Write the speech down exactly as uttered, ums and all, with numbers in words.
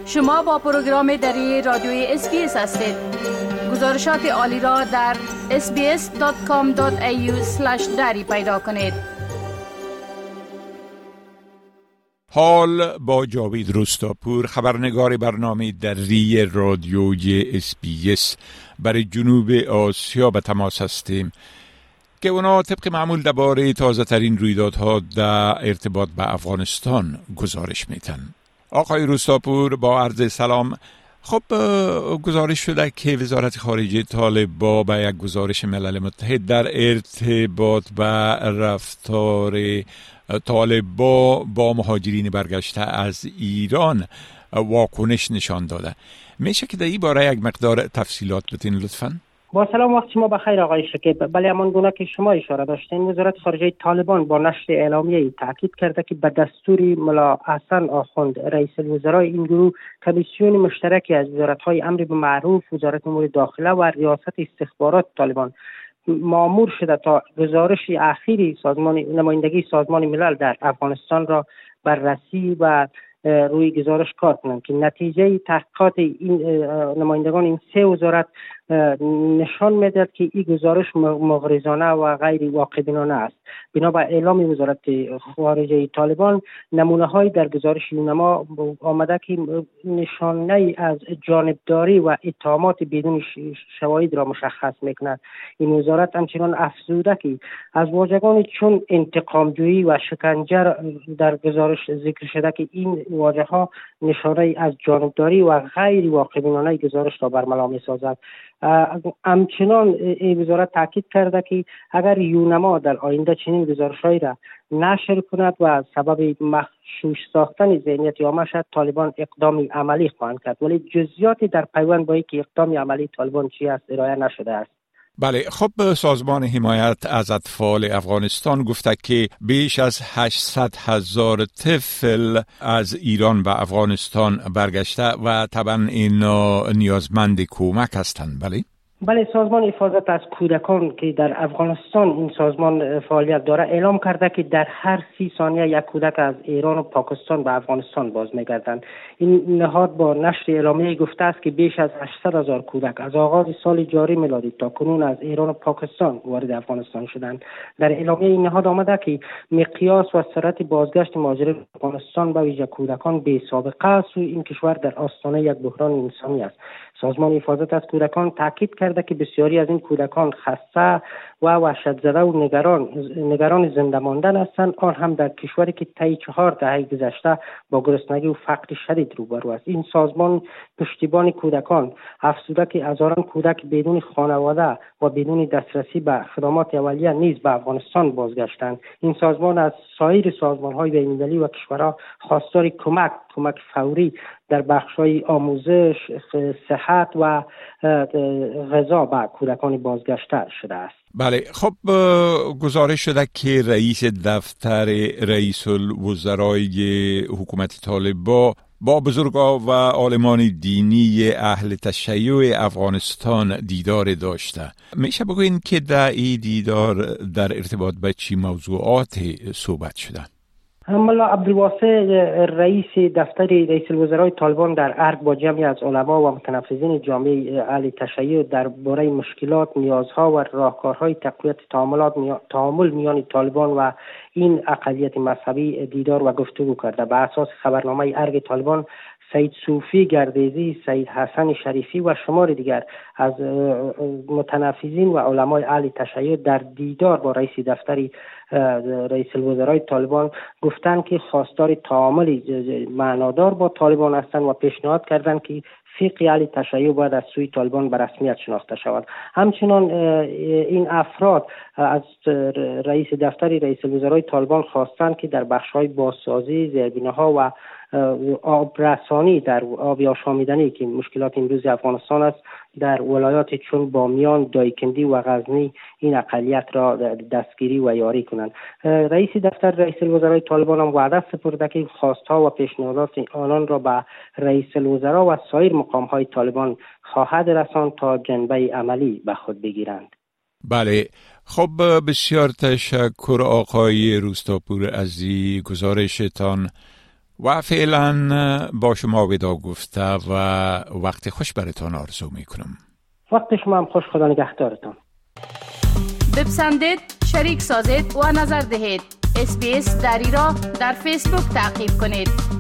شما با پروگرام دری رادیوی اس بی اس هستید. گزارشات عالی را در اس بی اس دات کام دات ای یو اسلش دری پیدا کنید. حال با جاوید رستاپور، خبرنگار برنامه دری رادیوی اس بی اس برای جنوب آسیا به تماس هستیم که اونا طبق معمول درباره تازه ترین رویدادها در ارتباط به افغانستان گزارش میتن. آقای رستاپور با عرض سلام. خب گزارش شده که وزارت خارجه طالبان با یک گزارش ملل متحد در ارتباط به رفتار طالبان با مهاجرین برگشته از ایران واکنش نشان داده. میشه که در این باره یک مقدار تفصیلات بتین لطفاً؟ با سلام، وقت شما بخیر آقای شکیب. بله، همان گونه که شما اشاره داشتین، وزارت خارجه طالبان با نشر اعلامیه‌ای تاکید کرده که به دستور ملا حسن آخوند رئیس الوزراء این گروه، کمیسیون مشترکی از وزارت‌های امر بالمعروف، وزارت امور داخله و ریاست استخبارات طالبان مأمور شده تا گزارش اخیری سازمان نمایندگی سازمان ملل در افغانستان را بررسی و روی گزارش کار کنند که نتیجه تحقیقات این نمایندگان این سه وزارت نشان میدهد که این گزارش مغرضانه و غیر واقع‌بینانه است. بنا به اعلام وزارت خارجه طالبان، نمونه های در گزارش یونما آمده که نشانه از جانبداری و اتهامات بدون شواهد را مشخص میکند. این وزارت همچنان افزوده که از واژگان چون انتقامجویی و شکنجه در گزارش ذکر شده که این واژه ها نشانه از جانبداری و غیر واقع‌بینانه گزارش را برملا میسازد. همچنان این وزارت تاکید کرده که اگر یونما در آینده چنین گزارش‌هایی را نشر کند و سبب مغشوش ساختن ذهنیت عامه شد، طالبان اقدامی عملی خواهند کرد، ولی جزئیاتی در پیوند با اینکه اقدام عملی طالبان چی است ارائه نشده است. بله، خب سازمان حمایت از اطفال افغانستان گفته که بیش از هشتصد هزار طفل از ایران به افغانستان برگشته و طبعا اینا نیازمند کمک هستند. بله بله سازمان حفاظت از کودکان که در افغانستان این سازمان فعالیت داره اعلام کرده که در هر سی ثانیه یک کودک از ایران و پاکستان به افغانستان باز میگردند. این نهاد با نشر اعلامیه گفته است که بیش از هشتصد هزار کودک از آغاز سال جاری میلادی تا کنون از ایران و پاکستان وارد افغانستان شدند. در اعلامیه این نهاد آمده که مقیاس و سرعت بازگشت مهاجرین افغانستان به ویژه کودکان بی سابقه است و این کشور در آستانه یک بحران انسانی است. سازمان حفاظت از کودکان تاکید کرده که بسیاری از این کودکان خسته و وحشت زده و نگران نگران زنده ماندن هستند، آن هم در کشوری که طی چهار دهه گذشته با گرسنگی و فقر شدید روبرو است. این سازمان پشتیبان کودکان افزوده که هزاران کودک بدون خانواده و بدون دسترسی به خدمات اولیه نیز به افغانستان بازگشتند. این سازمان از سایر سازمان‌های بین‌المللی و کشورها خواستار کمک کمک فوری در بخش‌های آموزش، صحت و غذا به کودکان بازگشته شده است. بله، خب گزارش شده که رئیس دفتر رئیس الوزرای حکومت طالبان با بزرگا و عالمان دینی اهل تشیع افغانستان دیدار داشته. میشه بگوین که در این دیدار در ارتباط به چی موضوعات صحبت شده؟ ملا عبدالواسع رئیس دفتر رئیس الوزرای طالبان در ارگ با جمعی از علما و متنفذین جامعه اهل تشیع درباره مشکلات، نیازها و راهکارهای تقویت تعاملات تعامل میان طالبان و این اقلیت مذهبی دیدار و گفتگو کرده. به اساس خبرنامه ارگ طالبان، سید صوفی گردیزی، سید حسن شریفی و شمار دیگر از متنفذین و علمای اهل تشیع در دیدار با رئیس دفتر رئیس الوزرای طالبان گفتند که خواستار تعامل معنادار با طالبان هستند و پیشنهاد کردند که فقه اهل تشیع باید از سوی طالبان به رسمیت شناخته شود. همچنان این افراد از رئیس دفتر رئیس الوزرای طالبان خواستند که در بخش‌های بازسازی، زیربناها و آبرسانی در آب آشامیدنی که مشکلات امروز افغانستان است، در ولایات چون بامیان، دایکندی و غزنی این اقلیت را دستگیری و یاری کنند. رئیس دفتر رئیس الوزرای طالبان هم وعده سپرده که خواستها و پیشنهادات آنان را به رئیس الوزراء و سایر مقام‌های طالبان خواهد رساند تا جنبه عملی به خود بگیرند. بله، خب بسیار تشکر آقای رستاپور از گزارشتان و فعلا با شما ودا گفته و وقت خوش براتان آرزو میکنم. وقت شما هم خوش، خدا نگهدارتان. بپسندید، شریک سازید و نظر دهید. اس بی اس دری را در فیسبوک تعقیب کنید.